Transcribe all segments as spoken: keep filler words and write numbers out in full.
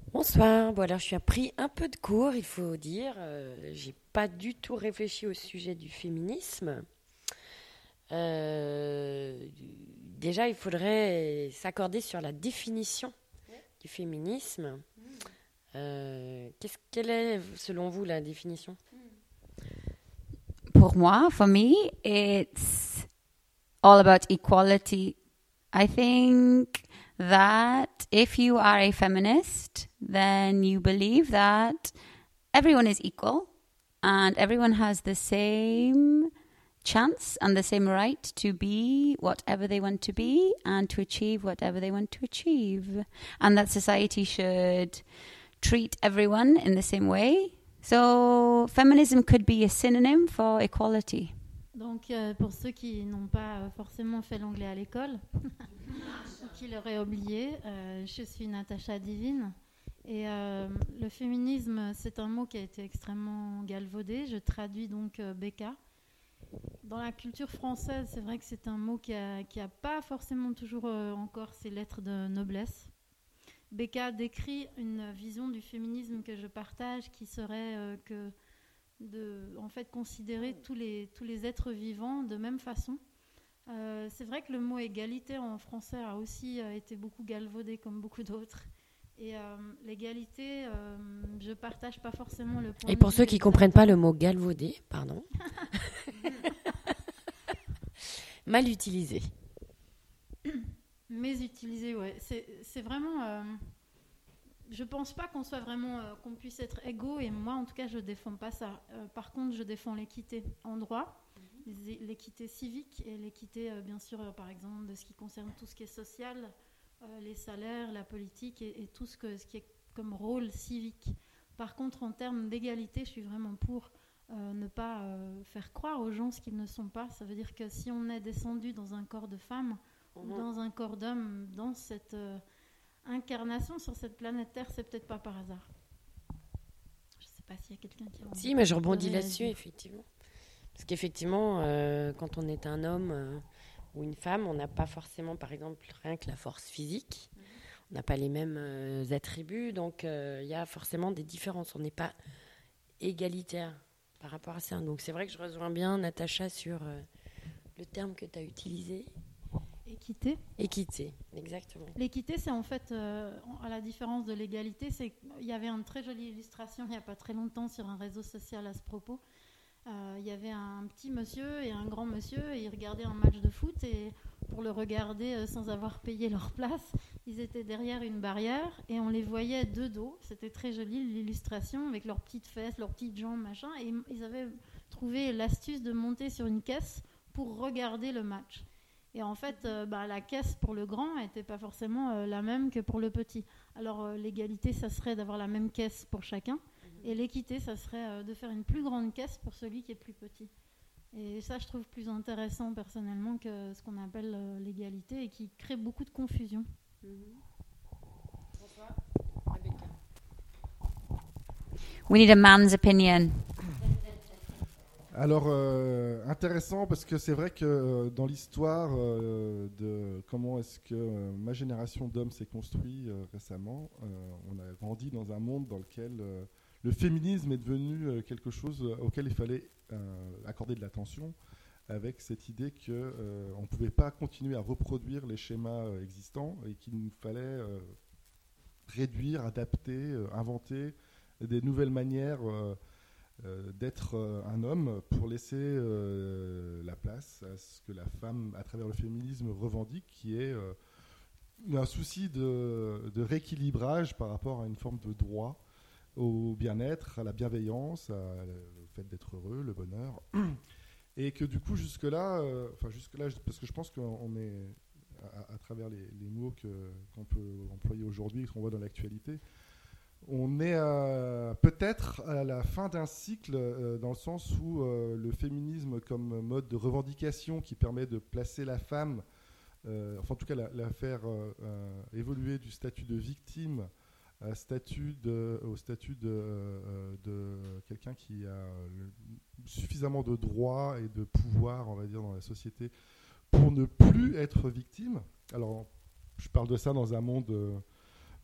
Bonsoir. Bon, alors je suis pris un peu de cours, il faut dire. Euh, j'ai pas du tout réfléchi au sujet du féminisme. Euh, déjà, il faudrait s'accorder sur la définition du féminisme. Euh, qu'est-ce, quelle est, selon vous, la définition? Pour moi, for me, it's all about equality. I think that if you are a feminist, then you believe that everyone is equal and everyone has the same chance and the same right to be whatever they want to be and to achieve whatever they want to achieve. And that society should treat everyone in the same way. So feminism could be a synonym for equality. Donc, euh, pour ceux qui n'ont pas euh, forcément fait l'anglais à l'école, ou qui l'auraient oublié, euh, je suis Natacha Divine. Et euh, le féminisme, c'est un mot qui a été extrêmement galvaudé. Je traduis donc euh, Becca. Dans la culture française, c'est vrai que c'est un mot qui n'a qui a pas forcément toujours euh, encore ses lettres de noblesse. Becca décrit une vision du féminisme que je partage, qui serait euh, que de en fait, considérer tous les, tous les êtres vivants de même façon. Euh, c'est vrai que le mot égalité en français a aussi euh, été beaucoup galvaudé comme beaucoup d'autres. Et euh, l'égalité, euh, je ne partage pas forcément le point Et de pour vue ceux qui ne exact. comprennent pas le mot galvaudé, pardon, mal utilisé. Mais utiliser, ouais. C'est, c'est vraiment... Euh, je pense pas qu'on soit vraiment... Euh, qu'on puisse être égaux, et moi, en tout cas, je défends pas ça. Euh, par contre, je défends l'équité en droit, mm-hmm. l'équité civique et l'équité, euh, bien sûr, euh, par exemple, de ce qui concerne tout ce qui est social, euh, les salaires, la politique et, et tout ce, que, ce qui est comme rôle civique. Par contre, en termes d'égalité, je suis vraiment pour euh, ne pas euh, faire croire aux gens ce qu'ils ne sont pas. Ça veut dire que si on est descendu dans un corps de femme, ou dans un corps d'homme, dans cette euh, incarnation sur cette planète Terre, c'est peut-être pas par hasard. Je sais pas s'il y a quelqu'un qui a envie. Si, mais je rebondis là-dessus, effectivement. Parce qu'effectivement, euh, quand on est un homme euh, ou une femme, on n'a pas forcément, par exemple, rien que la force physique. Mm-hmm. On n'a pas les mêmes euh, attributs, donc il euh, y a forcément des différences. On n'est pas égalitaire par rapport à ça. Donc c'est vrai que je rejoins bien Natacha sur euh, le terme que tu as utilisé. Équité. Équité, exactement. L'équité, c'est en fait, euh, à la différence de l'égalité, c'est qu'il y avait une très jolie illustration il n'y a pas très longtemps sur un réseau social à ce propos. Euh, il y avait un petit monsieur et un grand monsieur, et ils regardaient un match de foot, et pour le regarder euh, sans avoir payé leur place, ils étaient derrière une barrière et on les voyait de dos. C'était très joli l'illustration, avec leurs petites fesses, leurs petites jambes, machin, et ils avaient trouvé l'astuce de monter sur une caisse pour regarder le match. Et en fait, euh, bah, la caisse pour le grand n'était pas forcément euh, la même que pour le petit. Alors euh, l'égalité, ça serait d'avoir la même caisse pour chacun. Et l'équité, ça serait euh, de faire une plus grande caisse pour celui qui est plus petit. Et ça, je trouve plus intéressant personnellement que ce qu'on appelle euh, l'égalité, et qui crée beaucoup de confusion. Bonsoir, Rebecca. We need a man's opinion. Alors, euh, intéressant, parce que c'est vrai que euh, dans l'histoire euh, de comment est-ce que euh, ma génération d'hommes s'est construite euh, récemment, euh, on a grandi dans un monde dans lequel euh, le féminisme est devenu euh, quelque chose auquel il fallait euh, accorder de l'attention, avec cette idée qu'on euh, ne pouvait pas continuer à reproduire les schémas euh, existants, et qu'il nous fallait euh, réduire, adapter, euh, inventer des nouvelles manières euh, Euh, d'être euh, un homme, pour laisser euh, la place à ce que la femme, à travers le féminisme, revendique, qui est euh, un souci de, de rééquilibrage par rapport à une forme de droit au bien-être, à la bienveillance, à, au fait d'être heureux, le bonheur. Et que du coup, jusque-là, euh, enfin jusque-là, parce que je pense qu'on est, à, à travers les, les mots que, qu'on peut employer aujourd'hui et qu'on voit dans l'actualité, on est euh, peut-être à la fin d'un cycle, euh, dans le sens où euh, le féminisme comme mode de revendication qui permet de placer la femme, euh, enfin en tout cas la, la faire euh, euh, évoluer du statut de victime à statut de, au statut de, euh, de quelqu'un qui a le, suffisamment de droits et de pouvoir, on va dire, dans la société pour ne plus être victime. Alors je parle de ça dans un monde... Euh,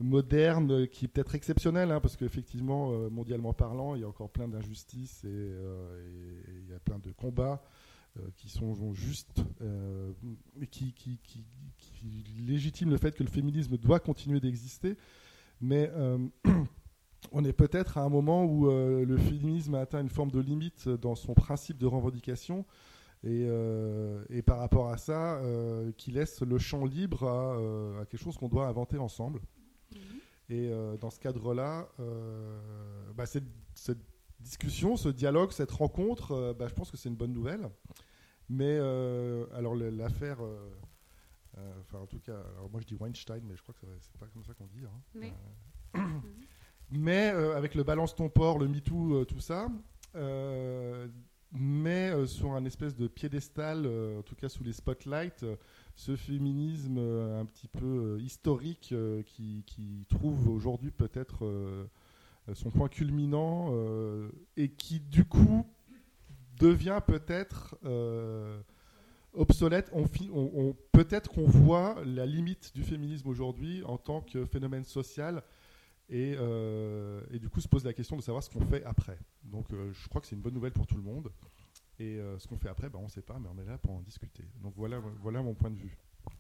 moderne qui est peut-être exceptionnelle, hein, parce qu'effectivement, euh, mondialement parlant, il y a encore plein d'injustices et euh, et- et il y a plein de combats euh, qui sont justes euh, et qui, qui, qui, qui légitiment le fait que le féminisme doit continuer d'exister. Mais euh, on est peut-être à un moment où euh, le féminisme a atteint une forme de limite dans son principe de revendication. Et, euh, et par rapport à ça, euh, qui laisse le champ libre à, euh, à quelque chose qu'on doit inventer ensemble. Mmh. Et euh, dans ce cadre-là, euh, bah, cette, cette discussion, ce dialogue, cette rencontre, euh, bah, je pense que c'est une bonne nouvelle. Mais euh, alors l'affaire, euh, euh, enfin en tout cas, alors moi je dis Weinstein, mais je crois que c'est pas comme ça qu'on dit. Hein. Mais, euh, mais euh, avec le balance ton port, le MeToo, euh, tout ça. Euh, mais euh, sur un espèce de piédestal, euh, en tout cas sous les spotlights, euh, ce féminisme euh, un petit peu euh, historique euh, qui, qui trouve aujourd'hui peut-être euh, son point culminant euh, et qui du coup devient peut-être euh, obsolète. On, on, on, peut-être qu'on voit la limite du féminisme aujourd'hui en tant que phénomène social. Et, euh, et du coup se pose la question de savoir ce qu'on fait après. Donc euh, je crois que c'est une bonne nouvelle pour tout le monde. Et euh, ce qu'on fait après, ben, on ne sait pas, mais on est là pour en discuter. Donc voilà, voilà mon point de vue.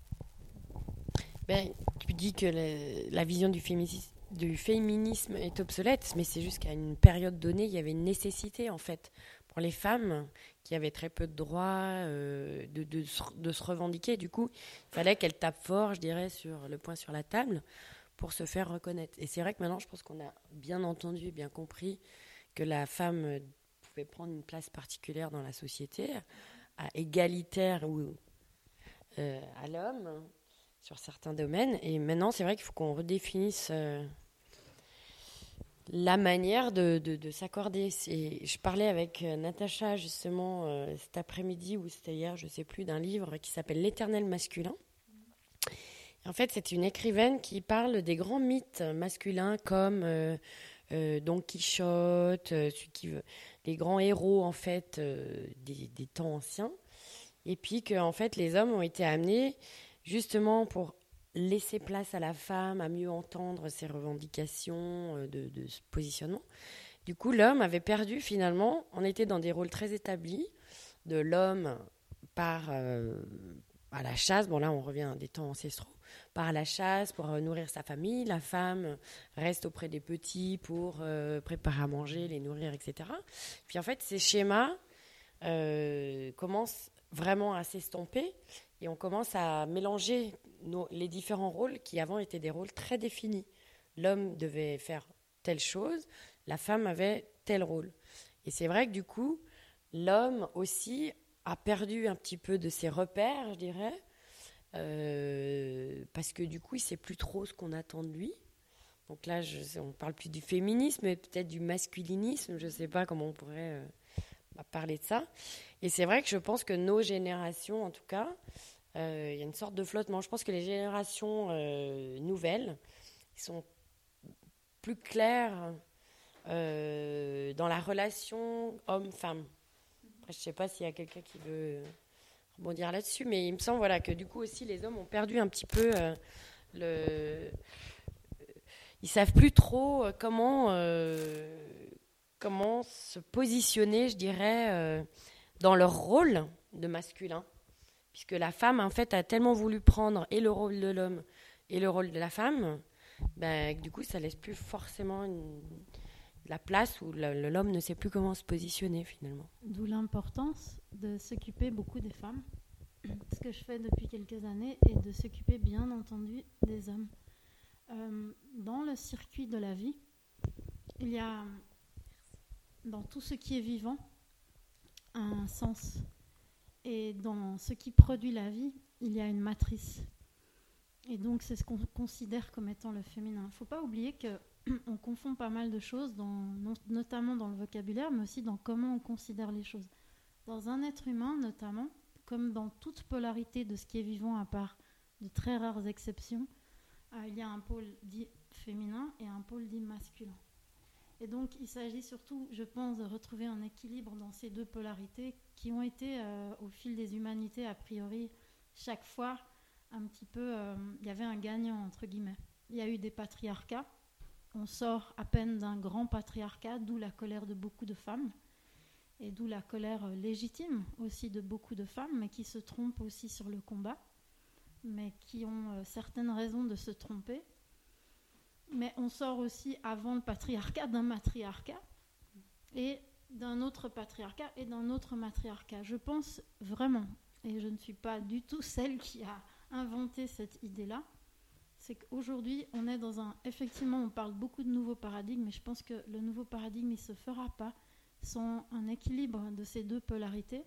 Ben, tu dis que le, la vision du féminisme, du féminisme est obsolète, mais c'est juste qu'à une période donnée, il y avait une nécessité en fait pour les femmes qui avaient très peu de droits euh, de, de, de se revendiquer. Du coup, il fallait qu'elles tapent fort, je dirais, sur le poing sur la table, pour se faire reconnaître. Et c'est vrai que maintenant, je pense qu'on a bien entendu et bien compris que la femme pouvait prendre une place particulière dans la société, à égalitaire ou euh, à l'homme sur certains domaines. Et maintenant, c'est vrai qu'il faut qu'on redéfinisse euh, la manière de, de, de s'accorder. C'est, je parlais avec euh, Natacha justement euh, cet après-midi ou c'était hier, je ne sais plus, d'un livre qui s'appelle L'Éternel masculin. En fait, c'est une écrivaine qui parle des grands mythes masculins comme euh, euh, Don Quichotte, euh, celui qui veut, les grands héros en fait euh, des, des temps anciens, et puis que en fait les hommes ont été amenés justement pour laisser place à la femme, à mieux entendre ses revendications euh, de, de ce positionnement. Du coup, l'homme avait perdu finalement. On était dans des rôles très établis de l'homme par euh, à la chasse. Bon là, on revient à des temps ancestraux. Par la chasse pour euh, nourrir sa famille. La femme reste auprès des petits pour euh, préparer à manger, les nourrir, et cetera. Puis en fait, ces schémas euh, commencent vraiment à s'estomper et on commence à mélanger nos, les différents rôles qui avant étaient des rôles très définis. L'homme devait faire telle chose, la femme avait tel rôle. Et c'est vrai que du coup, l'homme aussi a perdu un petit peu de ses repères, je dirais, Euh, parce que du coup il ne sait plus trop ce qu'on attend de lui. Donc là je, on ne parle plus du féminisme mais peut-être du masculinisme, je ne sais pas comment on pourrait euh, parler de ça. Et c'est vrai que je pense que nos générations en tout cas, euh, il y a une sorte de flottement. Je pense que les générations euh, nouvelles sont plus claires euh, dans la relation homme-femme. Après, je ne sais pas s'il y a quelqu'un qui veut rebondir là-dessus, mais il me semble voilà, que du coup aussi les hommes ont perdu un petit peu euh, le... Ils savent plus trop comment, euh, comment se positionner, je dirais, euh, dans leur rôle de masculin. Puisque la femme, en fait, a tellement voulu prendre et le rôle de l'homme et le rôle de la femme, ben, du coup, ça laisse plus forcément une... la place où le, l'homme ne sait plus comment se positionner, finalement. D'où l'importance de s'occuper beaucoup des femmes. Ce que je fais depuis quelques années est de s'occuper, bien entendu, des hommes. Euh, dans le circuit de la vie, il y a, dans tout ce qui est vivant, un sens. Et dans ce qui produit la vie, il y a une matrice. Et donc, c'est ce qu'on considère comme étant le féminin. Il ne faut pas oublier qu'on confond pas mal de choses, dans, notamment dans le vocabulaire, mais aussi dans comment on considère les choses. Dans un être humain, notamment, comme dans toute polarité de ce qui est vivant, à part de très rares exceptions, euh, il y a un pôle dit féminin et un pôle dit masculin. Et donc, il s'agit surtout, je pense, de retrouver un équilibre dans ces deux polarités qui ont été, euh, au fil des humanités, a priori, chaque fois, un petit peu, euh, il y avait un gagnant, entre guillemets. il y a eu des patriarcats. On sort à peine d'un grand patriarcat, d'où la colère de beaucoup de femmes, et d'où la colère légitime aussi de beaucoup de femmes, mais qui se trompent aussi sur le combat, mais qui ont euh, certaines raisons de se tromper. Mais on sort aussi avant le patriarcat d'un matriarcat, et d'un autre patriarcat et d'un autre matriarcat. Je pense vraiment, et je ne suis pas du tout celle qui a inventé cette idée-là, c'est qu'aujourd'hui, on est dans un... Effectivement, on parle beaucoup de nouveaux paradigmes, mais je pense que le nouveau paradigme, il ne se fera pas sans un équilibre de ces deux polarités.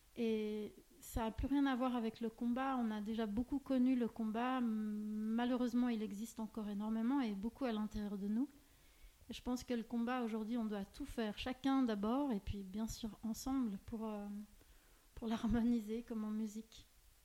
Et ça n'a plus rien à voir avec le combat. On a déjà beaucoup connu le combat. Malheureusement, il existe encore énormément et beaucoup à l'intérieur de nous. Et je pense que le combat, aujourd'hui, on doit tout faire, chacun d'abord, et puis bien sûr ensemble, pour, euh, pour l'harmoniser comme en musique.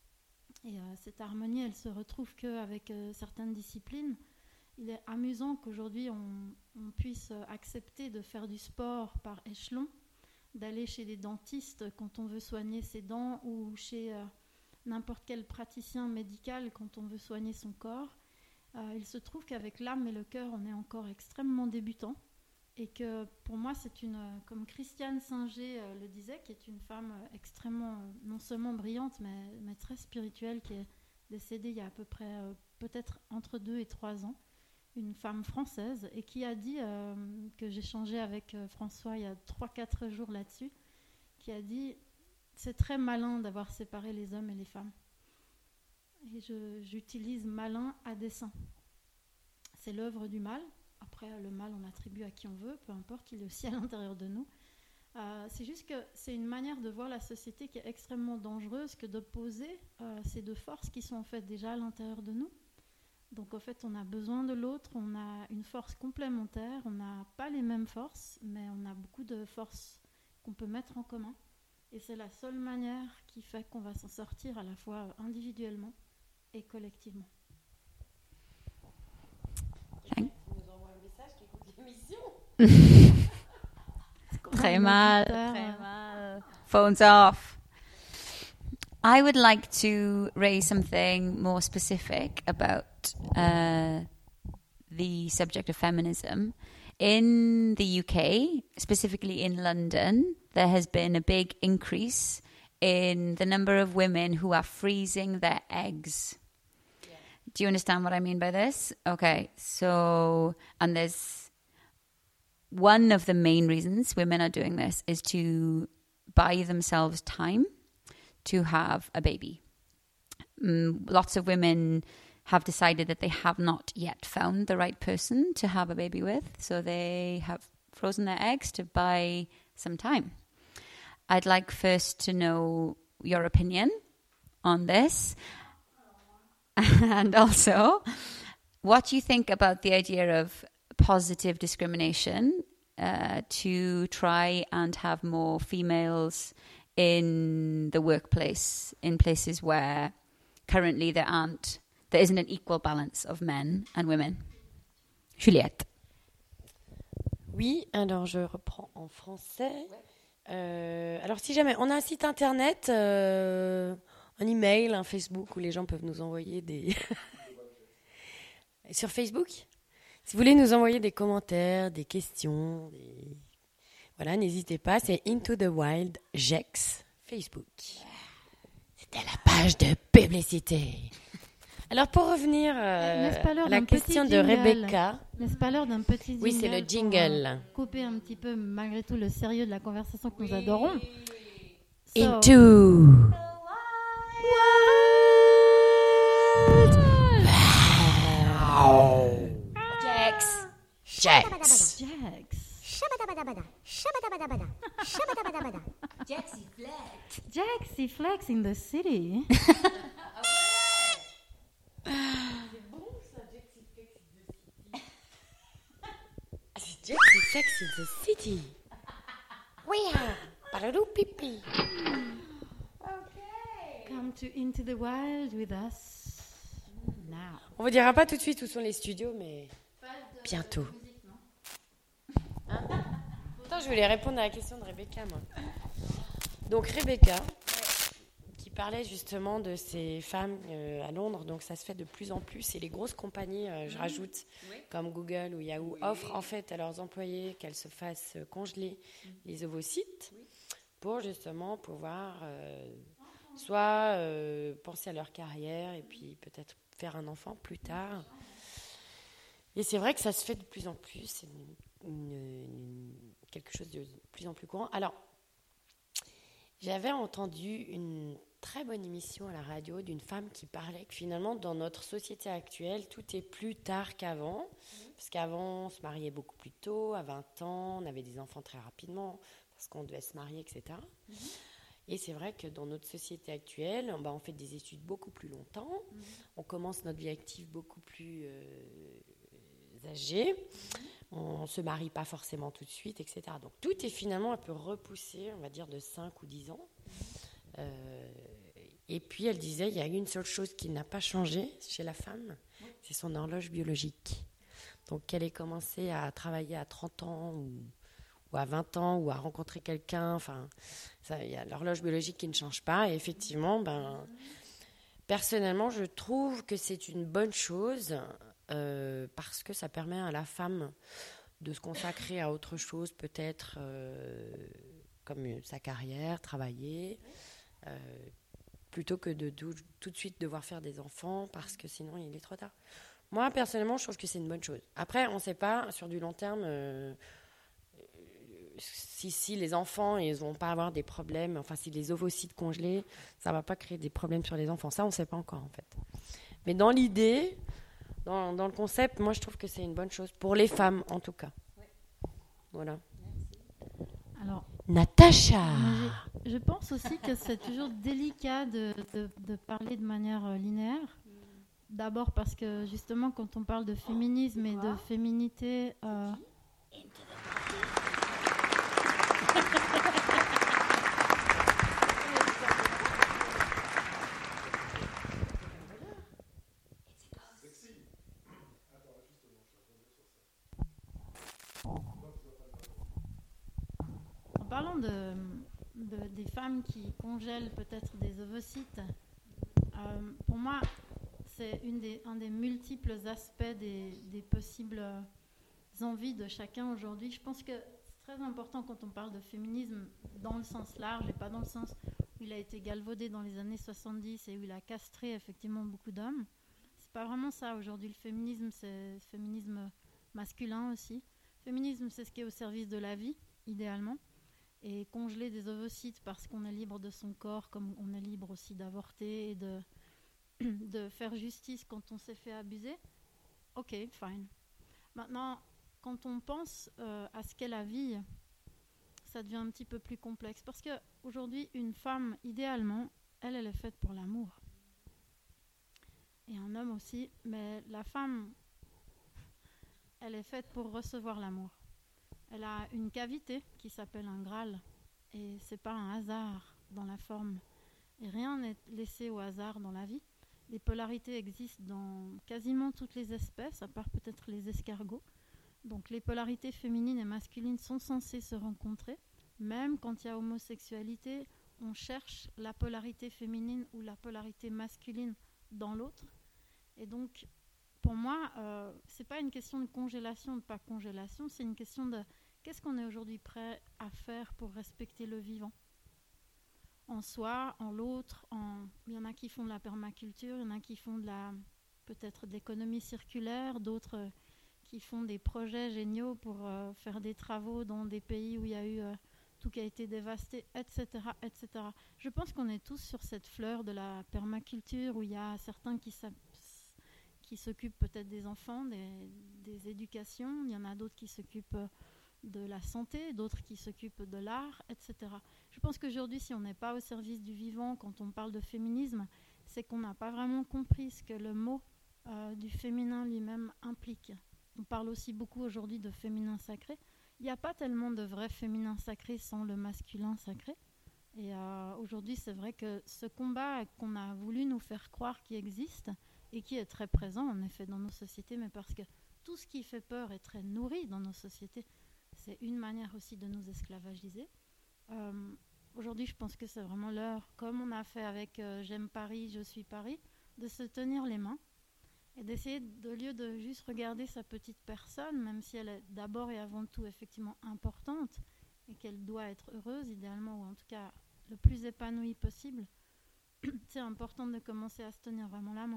Et euh, cette harmonie, elle se retrouve qu'avec euh, certaines disciplines. Il est amusant qu'aujourd'hui, on, on puisse accepter de faire du sport par échelon, d'aller chez des dentistes quand on veut soigner ses dents, ou chez euh, n'importe quel praticien médical quand on veut soigner son corps. Euh, il se trouve qu'avec l'âme et le cœur, on est encore extrêmement débutant. Et que pour moi, c'est une, comme Christiane Singer euh, le disait, qui est une femme euh, extrêmement, euh, non seulement brillante, mais, mais très spirituelle, qui est décédée il y a à peu près, euh, peut-être entre deux et trois ans, une femme française, et qui a dit, euh, que j'ai échangé avec euh, François il y a trois quatre jours là-dessus, qui a dit « c'est très malin d'avoir séparé les hommes et les femmes ». Et je, j'utilise malin à dessein. C'est l'œuvre du mal. Après, le mal, on l'attribue à qui on veut, peu importe, il est aussi à l'intérieur de nous. Euh, c'est juste que c'est une manière de voir la société qui est extrêmement dangereuse que d'opposer euh, ces deux forces qui sont en fait déjà à l'intérieur de nous. Donc en fait, on a besoin de l'autre, on a une force complémentaire, on n'a pas les mêmes forces, mais on a beaucoup de forces qu'on peut mettre en commun. Et c'est la seule manière qui fait qu'on va s'en sortir à la fois individuellement et collectivement. Il nous envoie un message qui écoute l'émission. Très mal, très mal. Phones off. I would like to raise something more specific about uh, the subject of feminism. In the U K, specifically in London, there has been a big increase in the number of women who are freezing their eggs. Yeah. Do you understand what I mean by this? Okay, so, and there's one of the main reasons women are doing this is to buy themselves time to have a baby. Um, lots of women have decided that they have not yet found the right person to have a baby with, so they have frozen their eggs to buy some time. I'd like first to know your opinion on this, and also what you think about the idea of positive discrimination uh, to try and have more females in the workplace, in places where currently there aren't, there isn't an equal balance of men and women. Juliette. Oui, alors je reprends en français. Euh, alors si jamais, on a un site internet, euh, un email, un Facebook où les gens peuvent nous envoyer des... Sur Facebook, si vous voulez nous envoyer des commentaires, des questions, des... voilà, n'hésitez pas, c'est Into the Wild Gex Facebook. C'était la page de publicité. Alors pour revenir euh, à la question de Rebecca. N'est-ce pas l'heure d'un petit jingle? Oui, c'est le jingle. Pour, euh, couper un petit peu malgré tout le sérieux de la conversation que nous oui. adorons. So, Into Wild Gex. Gex. Gex. Jexy Flex. Jexy Flex in the city. C'est bon ça, Jexy Flex in the city. C'est Jexy Flex in the city. Oui, paradou pipi. Okay. Come to Into the Wild with us now. On vous dira pas tout de suite où sont les studios, mais bientôt. Hein? Attends, je voulais répondre à la question de Rebecca, moi. Donc Rebecca, qui parlais justement de ces femmes euh, à Londres, donc ça se fait de plus en plus. Et les grosses compagnies, euh, je rajoute, oui. comme Google ou Yahoo, oui. offrent en fait à leurs employés qu'elles se fassent congeler mmh. les ovocytes oui. pour justement pouvoir euh, soit euh, penser à leur carrière et puis peut-être faire un enfant plus tard. Et c'est vrai que ça se fait de plus en plus, c'est une, une, une, quelque chose de plus en plus courant. Alors, j'avais entendu une très bonne émission à la radio d'une femme qui parlait que finalement, dans notre société actuelle, tout est plus tard qu'avant. Mmh. Parce qu'avant, on se mariait beaucoup plus tôt, à vingt ans, on avait des enfants très rapidement, parce qu'on devait se marier, et cetera. Mmh. Et c'est vrai que dans notre société actuelle, bah, on fait des études beaucoup plus longtemps, mmh. on commence notre vie active beaucoup plus euh, âgée, mmh. on ne se marie pas forcément tout de suite, et cetera. Donc tout est finalement un peu repoussé, on va dire de cinq ou dix ans. Euh, et puis elle disait, il y a une seule chose qui n'a pas changé chez la femme, c'est son horloge biologique. Donc qu'elle ait commencé à travailler à trente ans ou, ou à vingt ans ou à rencontrer quelqu'un, enfin, il y a l'horloge biologique qui ne change pas. Et effectivement, ben, personnellement, je trouve que c'est une bonne chose euh, parce que ça permet à la femme de se consacrer à autre chose, peut-être euh, comme sa carrière, travailler, euh, plutôt que de, de tout de suite devoir faire des enfants parce que sinon il est trop tard. Moi, personnellement, je trouve que c'est une bonne chose. Après, on ne sait pas, sur du long terme, euh, si, si les enfants, ils vont pas avoir des problèmes, enfin, si les ovocytes congelés, ça ne va pas créer des problèmes sur les enfants. Ça, on ne sait pas encore, en fait. Mais dans l'idée, dans, dans le concept, moi, je trouve que c'est une bonne chose. Pour les femmes, en tout cas. Ouais. Voilà. Alors, Natacha. Je, je pense aussi que c'est toujours délicat de, de, de parler de manière linéaire. D'abord parce que justement quand on parle de féminisme et de féminité, euh... en parlant de, de, des femmes qui congèlent peut-être des ovocytes, euh, pour moi c'est une des, un des multiples aspects des, des possibles envies de chacun aujourd'hui. Je pense que c'est très important quand on parle de féminisme dans le sens large et pas dans le sens où il a été galvaudé dans les années soixante-dix et où il a castré effectivement beaucoup d'hommes. C'est pas vraiment ça aujourd'hui. Le féminisme, c'est le féminisme masculin aussi. Le féminisme, c'est ce qui est au service de la vie, idéalement. Et congeler des ovocytes parce qu'on est libre de son corps, comme on est libre aussi d'avorter et de... de faire justice quand on s'est fait abuser, ok, fine. Maintenant, quand on pense euh, à ce qu'est la vie, ça devient un petit peu plus complexe. Parce qu'aujourd'hui, une femme, idéalement, elle, elle est faite pour l'amour. Et un homme aussi, mais la femme, elle est faite pour recevoir l'amour. Elle a une cavité qui s'appelle un Graal, et c'est pas un hasard dans la forme. Et rien n'est laissé au hasard dans la vie. Les polarités existent dans quasiment toutes les espèces, à part peut-être les escargots. Donc les polarités féminines et masculines sont censées se rencontrer. Même quand il y a homosexualité, on cherche la polarité féminine ou la polarité masculine dans l'autre. Et donc, pour moi, euh, ce n'est pas une question de congélation ou de pas congélation, c'est une question de qu'est-ce qu'on est aujourd'hui prêt à faire pour respecter le vivant. En soi, en l'autre, en... il y en a qui font de la permaculture, il y en a qui font de la, peut-être de l'économie circulaire, d'autres euh, qui font des projets géniaux pour euh, faire des travaux dans des pays où il y a eu euh, tout qui a été dévasté, et cetera, et cetera. Je pense qu'on est tous sur cette fleur de la permaculture où il y a certains qui, qui s'occupent peut-être des enfants, des, des éducations, il y en a d'autres qui s'occupent euh, de la santé, d'autres qui s'occupent de l'art, et cetera. Je pense qu'aujourd'hui, si on n'est pas au service du vivant, quand on parle de féminisme, c'est qu'on n'a pas vraiment compris ce que le mot euh, du féminin lui-même implique. On parle aussi beaucoup aujourd'hui de féminin sacré. Il n'y a pas tellement de vrai féminin sacré sans le masculin sacré. Et euh, aujourd'hui, c'est vrai que ce combat qu'on a voulu nous faire croire qu'il existe et qui est très présent, en effet, dans nos sociétés, mais parce que tout ce qui fait peur est très nourri dans nos sociétés, c'est une manière aussi de nous esclavagiser. Euh, aujourd'hui, je pense que c'est vraiment l'heure, comme on a fait avec euh, J'aime Paris, je suis Paris, de se tenir les mains et d'essayer, de, au lieu de juste regarder sa petite personne, même si elle est d'abord et avant tout effectivement importante et qu'elle doit être heureuse idéalement, ou en tout cas le plus épanouie possible, c'est important de commencer à se tenir vraiment la main.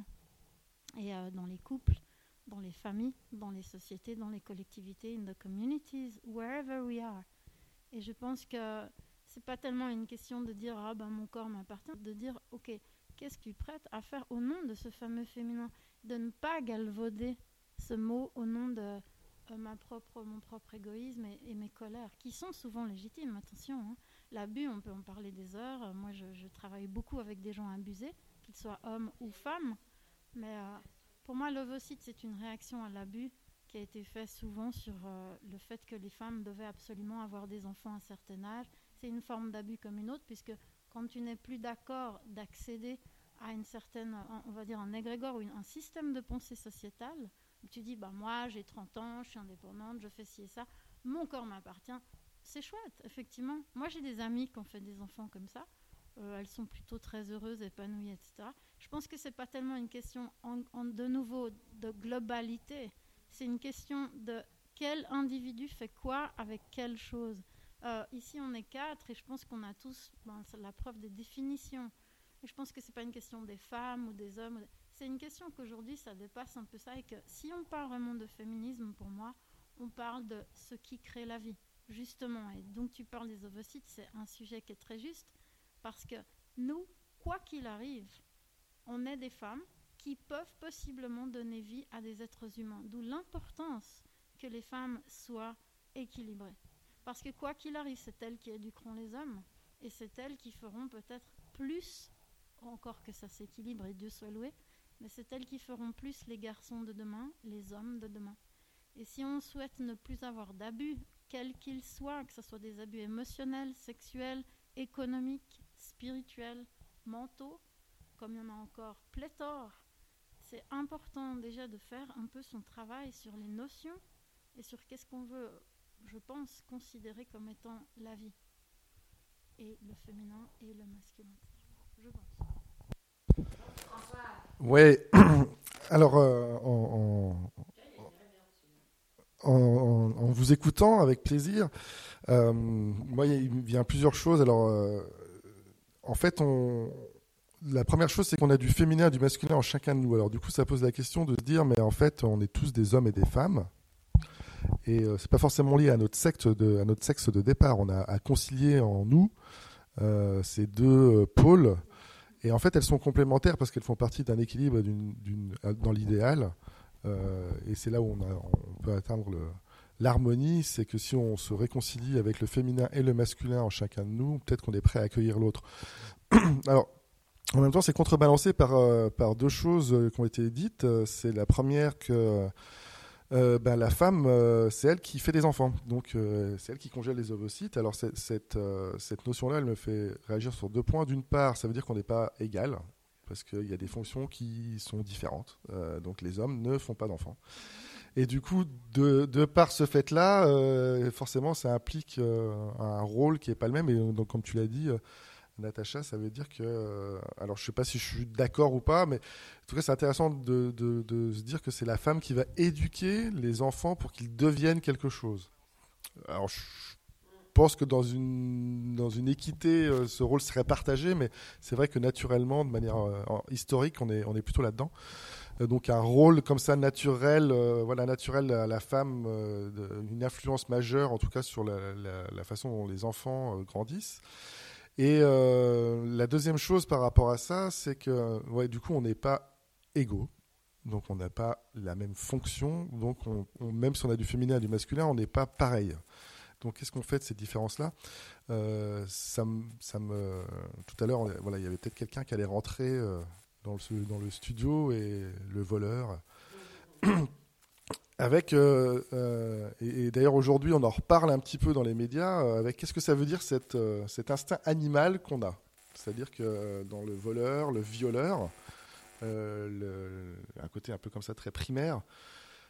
Et euh, dans les couples, dans les familles, dans les sociétés, dans les collectivités, in the communities, wherever we are. Et je pense que c'est pas tellement une question de dire ah ben mon corps m'appartient, de dire ok, qu'est-ce que tu es prête à faire au nom de ce fameux féminin, de ne pas galvauder ce mot au nom de euh, ma propre, mon propre égoïsme et, et mes colères, qui sont souvent légitimes, attention. Hein. L'abus, on peut en parler des heures. Euh, moi, je, je travaille beaucoup avec des gens abusés, qu'ils soient hommes ou femmes. Mais euh, pour moi, l'ovocyte, c'est une réaction à l'abus qui a été fait souvent sur euh, le fait que les femmes devaient absolument avoir des enfants à un certain âge. C'est une forme d'abus comme une autre, puisque quand tu n'es plus d'accord d'accéder à une certaine, on va dire un égrégore ou une, un système de pensée sociétale, où tu dis, bah, moi j'ai trente ans, je suis indépendante, je fais ci et ça, mon corps m'appartient, c'est chouette, effectivement. Moi j'ai des amies qui ont fait des enfants comme ça, euh, elles sont plutôt très heureuses, épanouies, et cetera. Je pense que c'est pas tellement une question, en, en, de nouveau, de globalité, c'est une question de quel individu fait quoi avec quelle chose. Euh, ici on est quatre et je pense qu'on a tous, ben, c'est la preuve des définitions. Et je pense que c'est pas une question des femmes ou des hommes, c'est une question qu'aujourd'hui ça dépasse un peu ça, et que si on parle vraiment de féminisme, pour moi, on parle de ce qui crée la vie, justement. Et donc tu parles des ovocytes, c'est un sujet qui est très juste, parce que nous, quoi qu'il arrive, on est des femmes qui peuvent possiblement donner vie à des êtres humains, d'où l'importance que les femmes soient équilibrées. Parce que quoi qu'il arrive, c'est elles qui éduqueront les hommes, et c'est elles qui feront peut-être plus, encore que ça s'équilibre et Dieu soit loué, mais c'est elles qui feront plus les garçons de demain, les hommes de demain. Et si on souhaite ne plus avoir d'abus, quels qu'ils soient, que ce soit des abus émotionnels, sexuels, économiques, spirituels, mentaux, comme il y en a encore pléthore, c'est important déjà de faire un peu son travail sur les notions et sur qu'est-ce qu'on veut, je pense, considérer comme étant la vie. Et le féminin et le masculin, je pense. Oui, alors euh, en, en, en, en vous écoutant avec plaisir, euh, moi il me vient plusieurs choses. Alors euh, en fait, on, la première chose, c'est qu'on a du féminin et du masculin en chacun de nous. Alors du coup, ça pose la question de se dire, mais en fait, on est tous des hommes et des femmes. Et euh, c'est pas forcément lié à notre sexe de, à notre sexe de départ. On a à concilier en nous euh, ces deux euh, pôles. Et en fait, elles sont complémentaires parce qu'elles font partie d'un équilibre d'une, d'une, dans l'idéal. Euh, et c'est là où on, a, on peut atteindre le, l'harmonie. C'est que si on se réconcilie avec le féminin et le masculin en chacun de nous, peut-être qu'on est prêt à accueillir l'autre. Alors, en même temps, c'est contrebalancé par, euh, par deux choses euh, qui ont été dites. Euh, c'est la première que euh, ben, la femme, euh, c'est elle qui fait des enfants. Donc, euh, c'est elle qui congèle les ovocytes. Alors, c'est, cette, euh, cette notion-là, elle me fait réagir sur deux points. D'une part, ça veut dire qu'on n'est pas égal, parce qu'il y a des fonctions qui sont différentes. Euh, donc, les hommes ne font pas d'enfants. Et du coup, de, de par ce fait-là, euh, forcément, ça implique euh, un rôle qui n'est pas le même. Et donc, comme tu l'as dit, euh, Natacha, ça veut dire que... Euh, alors, je ne sais pas si je suis d'accord ou pas, mais en tout cas, c'est intéressant de, de, de se dire que c'est la femme qui va éduquer les enfants pour qu'ils deviennent quelque chose. Alors, je pense que dans une, dans une équité, euh, ce rôle serait partagé, mais c'est vrai que naturellement, de manière euh, historique, on est, on est plutôt là-dedans. Euh, donc, un rôle comme ça, naturel, euh, voilà, naturel à la femme, euh, de, une influence majeure, en tout cas, sur la, la, la façon dont les enfants euh, grandissent. Et euh, la deuxième chose par rapport à ça, c'est que ouais, du coup, on n'est pas égaux. Donc, on n'a pas la même fonction. Donc, on, on, même si on a du féminin et du masculin, on n'est pas pareil. Donc, qu'est-ce qu'on fait de ces différences-là euh, ça, ça me, Tout à l'heure, on, voilà, il y avait peut-être quelqu'un qui allait rentrer euh, dans, le, dans le studio et le voleur... Avec euh, euh, et, et d'ailleurs aujourd'hui on en reparle un petit peu dans les médias euh, avec qu'est-ce que ça veut dire cette, euh, cet instinct animal qu'on a, c'est-à-dire que euh, dans le voleur, le violeur, euh, le, un côté un peu comme ça très primaire,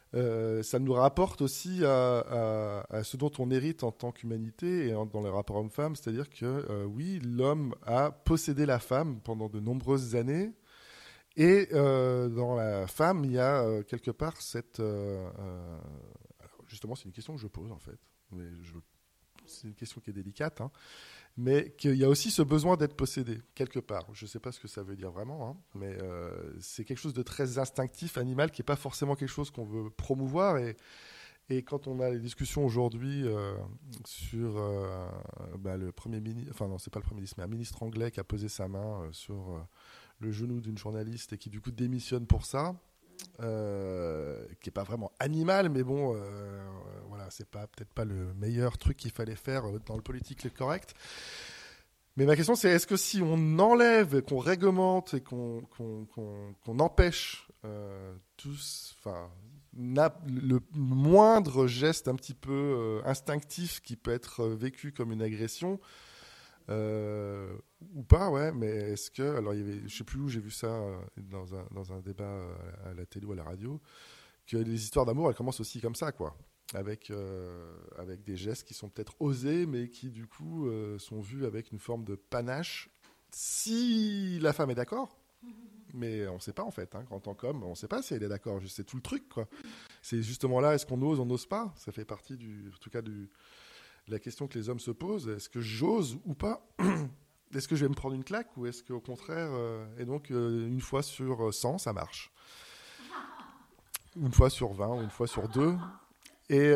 euh, ça nous rapporte aussi à, à, à ce dont on hérite en tant qu'humanité et en, dans les rapports homme-femme, c'est-à-dire que euh, oui, l'homme a possédé la femme pendant de nombreuses années, et euh, dans la femme, il y a euh, quelque part cette... Euh, euh, alors justement, c'est une question que je pose en fait, mais je, c'est une question qui est délicate, hein, mais qu'il y a aussi ce besoin d'être possédé, quelque part. Je ne sais pas ce que ça veut dire vraiment, hein, mais euh, c'est quelque chose de très instinctif, animal, qui n'est pas forcément quelque chose qu'on veut promouvoir. Et, et quand on a les discussions aujourd'hui euh, sur euh, bah, le Premier ministre, enfin non, c'est pas le Premier ministre, mais un ministre anglais qui a posé sa main euh, sur euh, le genou d'une journaliste et qui du coup démissionne pour ça, euh, qui n'est pas vraiment animal, mais bon, euh, voilà, c'est pas, peut-être pas le meilleur truc qu'il fallait faire dans le politique correct. Mais ma question, c'est est-ce que si on enlève, qu'on réglemente et qu'on, qu'on, qu'on, qu'on empêche euh, tous, enfin, le moindre geste un petit peu euh, instinctif qui peut être vécu comme une agression, Euh, ou pas, ouais, mais est-ce que... Alors, il y avait, je ne sais plus où j'ai vu ça euh, dans, un, dans un débat à la télé ou à la radio, que les histoires d'amour, elles commencent aussi comme ça, quoi, avec, euh, avec des gestes qui sont peut-être osés, mais qui, du coup, euh, sont vus avec une forme de panache, si la femme est d'accord. Mais on ne sait pas, en fait, hein, en tant qu'homme, on ne sait pas si elle est d'accord, c'est tout le truc, quoi. C'est justement là, est-ce qu'on ose, on n'ose pas? Ça fait partie, du, en tout cas, du... la question que les hommes se posent, est-ce que j'ose ou pas? Est-ce que je vais me prendre une claque ou est-ce qu'au contraire, euh, et donc euh, une fois sur cent, ça marche? Une fois sur vingt ou une fois sur deux. Et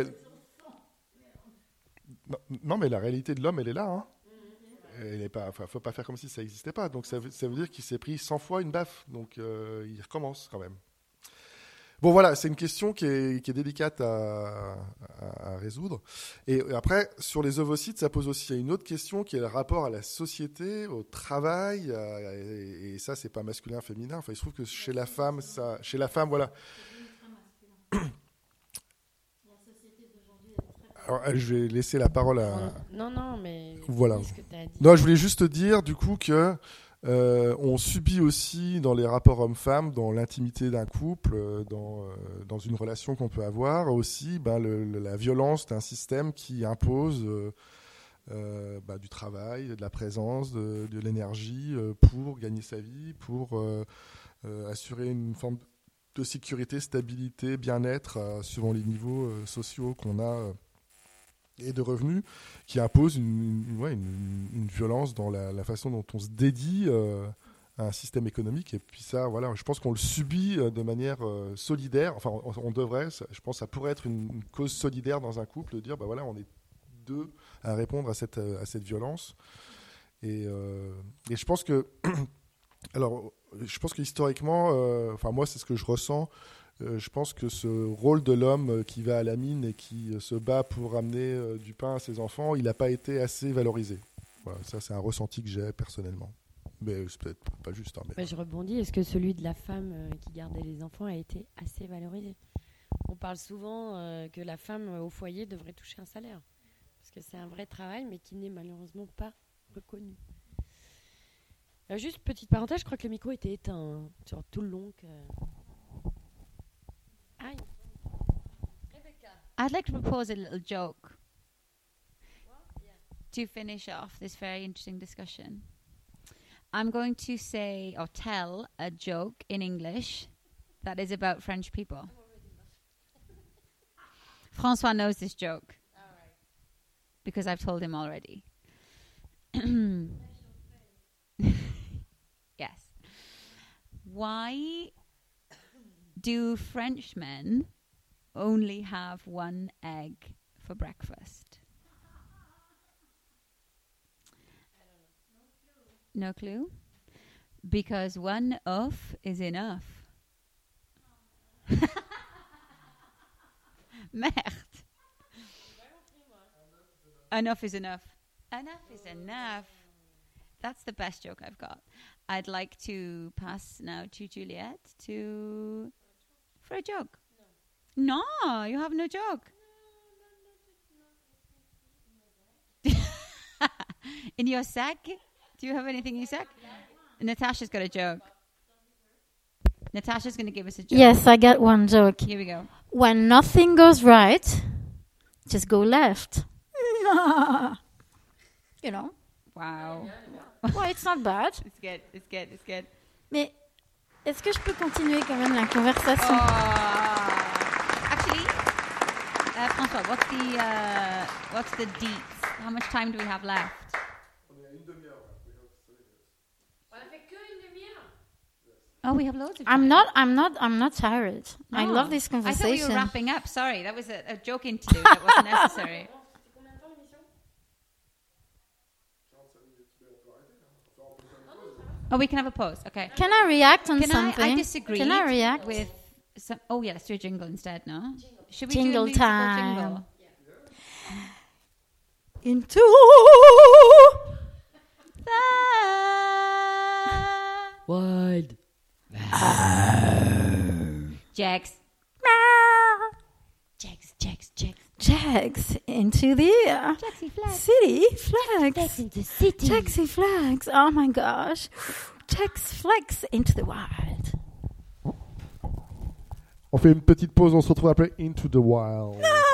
non, non, mais la réalité de l'homme, elle est là. Hein. Il ne faut pas faire comme si ça n'existait pas. Donc ça veut, ça veut dire qu'il s'est pris cent fois une baffe. Donc euh, il recommence quand même. Bon voilà, c'est une question qui est, qui est délicate à, à, à résoudre. Et après, sur les ovocytes, ça pose aussi une autre question qui est le rapport à la société, au travail. À, et, et ça, c'est pas masculin, féminin. Enfin, il se trouve que chez la femme, ça, chez la femme, voilà. Alors, je vais laisser la parole à. Non, non, mais. Voilà. Ce que t'as dit. Non, je voulais juste dire du coup que. Euh, on subit aussi dans les rapports hommes-femmes, dans l'intimité d'un couple, euh, dans, euh, dans une relation qu'on peut avoir, aussi ben, le, le, la violence d'un système qui impose euh, euh, bah, du travail, de la présence, de, de l'énergie euh, pour gagner sa vie, pour euh, euh, assurer une forme de sécurité, stabilité, bien-être, euh, suivant les niveaux euh, sociaux qu'on a. Euh, et de revenus, qui impose une, une, ouais, une, une violence dans la, la façon dont on se dédie euh, à un système économique. Et puis ça, voilà, je pense qu'on le subit euh, de manière euh, solidaire. Enfin, on, on devrait, ça, je pense que ça pourrait être une, une cause solidaire dans un couple, de dire, bah voilà, on est deux à répondre à cette, à cette violence. Et, euh, et je pense que, alors, je pense que historiquement, euh, enfin moi, c'est ce que je ressens. Euh, je pense que ce rôle de l'homme euh, qui va à la mine et qui euh, se bat pour amener euh, du pain à ses enfants, il n'a pas été assez valorisé. Voilà, ça, c'est un ressenti que j'ai personnellement. Mais c'est peut-être pas juste. Hein, mais... Bah, je rebondis. Est-ce que celui de la femme euh, qui gardait les enfants a été assez valorisé? On parle souvent euh, que la femme euh, au foyer devrait toucher un salaire. Parce que c'est un vrai travail, mais qui n'est malheureusement pas reconnu. Euh, juste petite parenthèse, je crois que le micro était éteint hein, sur tout le long. Que... Aïe. I'd like to propose a little joke to finish off this very interesting discussion. I'm going to say or tell a joke in English that is about French people. François knows this joke because I've told him already. Yes. Why do Frenchmen only have one egg for breakfast? No clue? Because one œuf is enough. Merde. Enough is enough. Enough is enough. That's the best joke I've got. I'd like to pass now to Juliette to for a joke. No, no you have no joke. In your sack? Do you have anything in your sack? Natasha's got a joke. Natasha's going to give us a joke. Yes, I got one joke. Here we go. when nothing goes right, just go left. You know? Wow. Well, it's not bad. It's good. It's good. It's good. Mais est-ce que je peux continuer quand même la conversation? Oh. Actually, uh, François, what's the uh, what's the deets? How much time do we have left? Oh, we have loads of time. I'm not. I'm not. I'm not tired. I Oh. love this I thought we conversation. were wrapping up. Sorry, that was a, a joke interlude. That wasn't necessary. Oh, we can have a pause. Okay. Can I react on Can I? something? I disagree. Can I react with some? Oh yeah, let's do a jingle instead. No. Should we Jingle do a musical time. jingle? Into Wild. Jags. Jags. Jags. Jags. Jags into the uh, Jagsy flags. city flags. into city. Jagsy flags. Oh my gosh. Jags flags into the wild. On fait une petite pause, on se retrouve après Into the Wild. Ah